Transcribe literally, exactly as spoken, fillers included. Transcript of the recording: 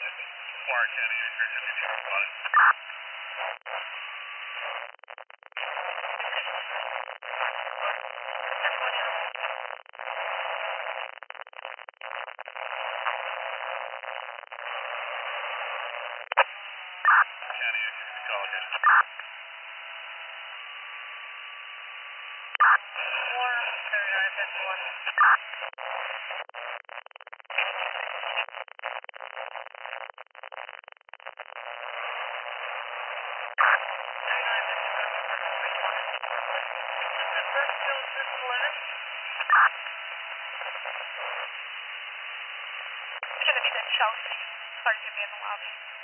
Warren County Anchorage, if you need to respond. County Anchorage, call again. Warren, thirty-nine fifty-one. Gonna be the Chelsea. Sorry to be in the lobby.